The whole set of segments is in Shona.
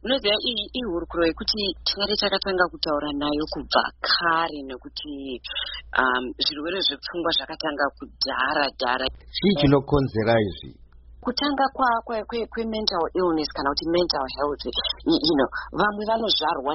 unoziva ihurukuro yekuti tinenge takatanga kutaura nayo kubva kare nekuti zvirwere zvepfungwa zvakatanga kudhara. Chii chinokonzera izvi? Kutanga kwe-mental illness kana kuti mental health, vamwe vanozvarwa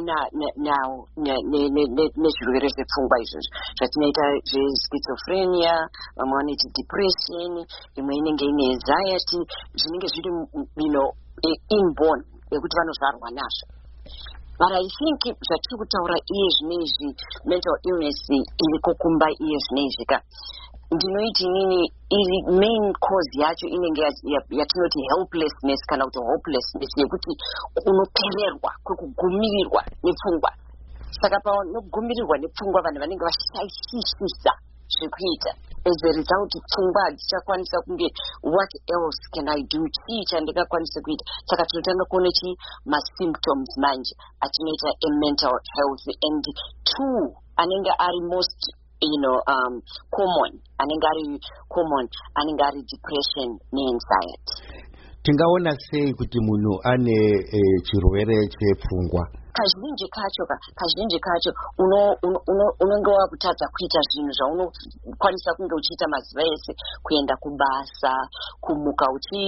nezvirwere zvepfungwa izvozvo zvatinoita zve-schizophrenia, vamwe vanoiti depression, imwe inenge ine anxiety, zvinenge zviri inborn yekuti vanozvarwa nazvo. But I think zvatiri kutaura iye zvinezvi mental illness iriko kumba iye zvinezvi ndinoiti inini iri main cause yacho inenge yatinoti helplessness kana kuti hopelessness yekuti unopererwa kwekugumirirwa nepfungwa. Saka panogumirirwa nepfungwa vanhu vanenge vashaishisisa zvekuita. As a result pfungwa hadzichakwanisa kunge what else can I do, chii chandingakwanisa kuita. Saka tinotanga kuona ma-symptoms manje atinoita mental health, and two anenge ari most common anenge ari depression ne-anxiety. Tingaona sei kuti munhu ane chirwere chepfungwa? Kazhinji kacho unenge wakutadza kuita zvinhu zvaunokwanisa kunge uchiita mazuva ese, kuenda kubasa, kumuka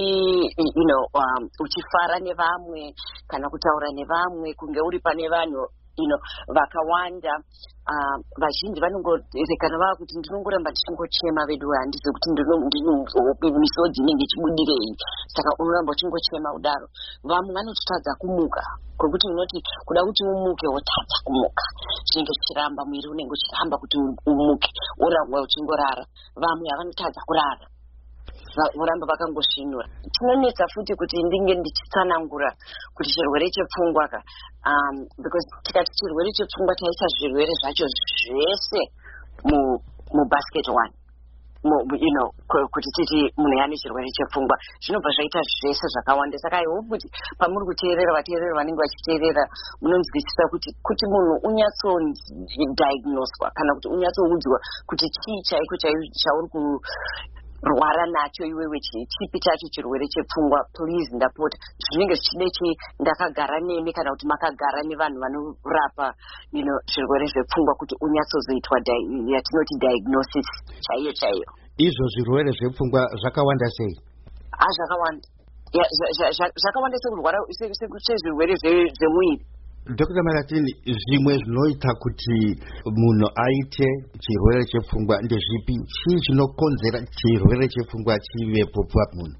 uchifara nevamwe kana kutaura nevamwe, kunge uri pane vanhu vakawanda. Vazhinji vanongorekana vakuti ndinongoramba ndichingochema vedu, handizi kuti misodzi inenge ichibudirei, saka unoramba uchingochema kudaro. Vamwe vanototadza kumuka, kwekuti unoti kuda kuti umuke wotadza kumuka, chinenge chichiramba, mwiri unenge uchiramba kuti umuke, woramba uchingorara. Vamwe havanotadza kurara, voramba vakangosvinura. Tinonetsa futi kuti ndinge ndichitsanangura kuti chirwere chepfungwa because tikati chirwere chepfungwa taisa zvirwere zvacho zvese mubasket one, kuti titi munhu ane chirwere chepfungwa zvinobva zvaita zvese zvakawanda. Saka I hope kuti pamuri kuteerera, vateereri vanenge vachiteerera, munonzwisisa kuti munhu unyatsodiagnoswa kana kuti unyatsoudzwa kuti chii chaiko chauri kurwara nacho iwewe, chipi chacho chirwere chepfungwa. Please ndapota, zvinenge zvichide ndakagara nemi kana kuti makagara nevanhu vanorapa zvirwere zvepfungwa kuti unyatsozoitwa yatinoti diagnosis chaiyo. Izvo zvirwere zvepfungwa zvakawanda sei? Zvakawanda, zvakawanda sezvirwere zvemuviri. Dr. Maratini, zvimwe zvinoita kuti munhu aite chirwere chepfungwa ndezvipi? Chii chinokonzera chirwere chepfungwa chivepo pamunhu?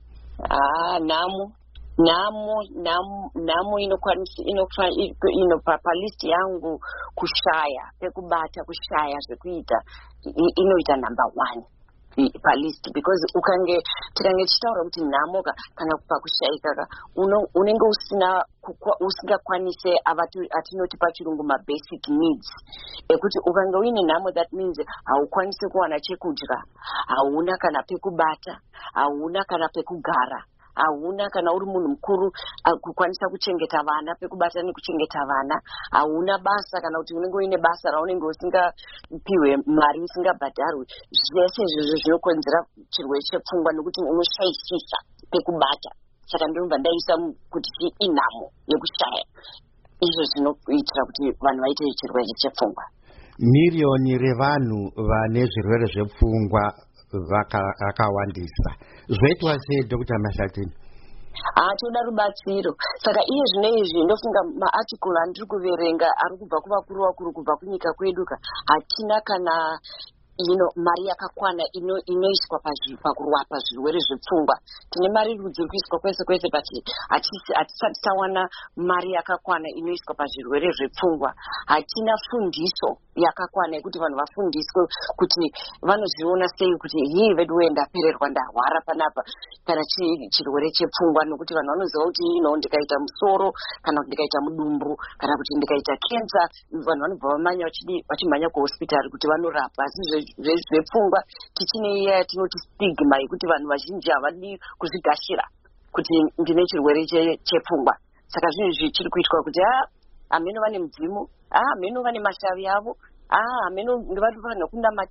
Nhamo inokwanisa palist yangu kushaya pekubata, kushaya zvekuita, inoita number one palist, because tikange tichitaura kuti nhamo kana pakushaika unenge usingakwanise atinoti pachirungu mabasic needs, ekuti ukange uine nhamo, that means haukwanisi kuwana chekudya, hauna kana pekubata, hauna kana pekugara, hauna kana uri munhu mukuru kukwanisa kuchengeta vana, pekubata nekuchengeta vana, hauna basa kana kuti unenge uine basa raunenge usingapiwe mari, usingabhadharwi. Zvese izvozvo zvinokonzera chirwere chepfungwa nekuti unoshaisisa pekubata. Saka ndinobva ndaisa kuti inhamo yekushaya. Izvo zvinoitira kuti vanhu vaite chirwere chepfungwa. Miriyoni revanhu vane zvirwere zvepfungwa vakawandisa. Zvoitwa sei Dr. Mashatini? Toda rubatsiro. Saka iye zvinezvi ndofunga maarticle andiri kuverenga ari kubva kuvakuru kubva kunyika kwedu hatina kana mari yakakwana inoiswa pakurapa zvirwere zvepfungwa. Tine mari rudzi kuiswa kwese but hatisati tawana mari yakakwana inoiswa pazvirwere zvepfungwa. Hatina fundiso yakakwana yekuti vanhu vafundiswe kuti vanozviona sei kuti hii vedu ndapererwa, ndarwara panapa kana chirwere chepfungwa, nokuti vanhu vanoziva kuti ndikaita musoro kana kuti ndikaita mudumbu kana kuti ndikaita cancer, vanhu vanobva vamanya vachimhanya kuhospitari kuti vanorapwa. Asi zvepfungwa tichine iya yatinoti stigma yekuti vanhu vazhinji havadi kuzvigashira kuti ndine chirwere chepfungwa. Saka zvinhu zvichiri kuitwa kuti ameno vane mudzimu, ameno vane mashavi avo, ameno vanhu kunamatirwa.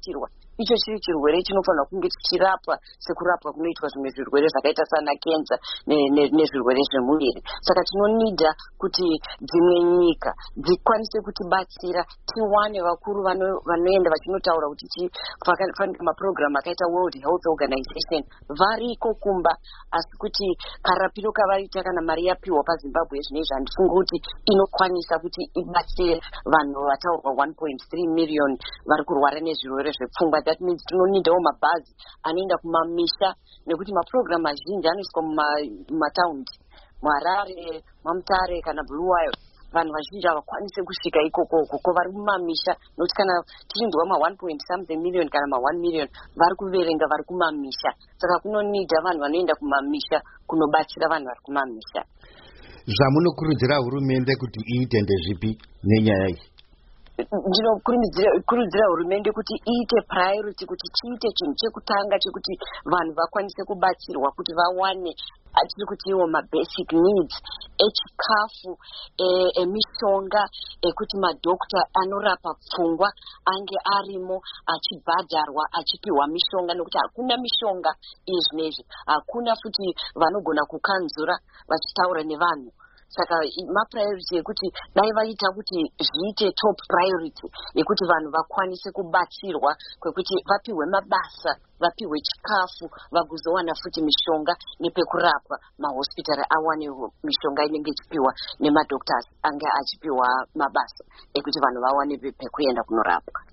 icho chiri chirwere chinofanira kunge chichirapwa sekurapwa kunoitwa zvimwe zvirwere zvakaita sana kenza nezvirwere zvemuviri. Saka tinonida kuti dzimwe nyika dzikwanise kutibatsira, tiwane vakuru vanoenda vachinotaura kuti pakafanira mapurogiramu akaita World Health Organization variko kumba, asi kuti karapiro kavariita kana mari yapiwa paZimbabwe zvinezvi handifungi kuti inokwanisa kuti ibatsire vanhu vataurwa 1.3 million vari kurwara nezvirwere zvepfungwa. That means tinonidawo mabhazi anoenda kumamisha, nekuti mapurogiramu mazhinji anoiswa mumataundi, muHarare, maMutare kana Buluwayo. Vanhu vazhinji havakwanisi kusvika ikoko vari kumamisha, nokuti kana tichinzwa ma1.something million kana ma1 million vari kuverenga vari kumamisha. Saka kunonida vanhu vanoenda kumamisha kunobatsira vanhu vari kumamisha. Zvamunokurudzira hurumende kuti iite ndezvipi nenyaya iyi? Ndinokurudzira hurumende kuti iite priority, kuti chiite chinhu chekutanga chekuti vanhu vakwanise kubatsirwa kuti vawane atiri kuti iwo mabasic needs echikafu, emishonga, ekuti madhokta anorapa pfungwa ange arimo achibhadharwa, achipiwa mishonga, nokuti hakuna mishonga izvinezvi, hakuna futi vanogona kukanzura vachitaura nevanhu. Saka mapriority ekuti dai vaita kuti zviite top priority yekuti vanhu vakwanise kubatsirwa, kwekuti vapiwe mabasa, vapiwe chikafu, vagozowana futi mishonga nepekurapwa, mahospitari awane mishonga inenge ichipiwa nemadoctors ange achipiwa mabasa ekuti vanhu vawane pekuenda kunorapwa.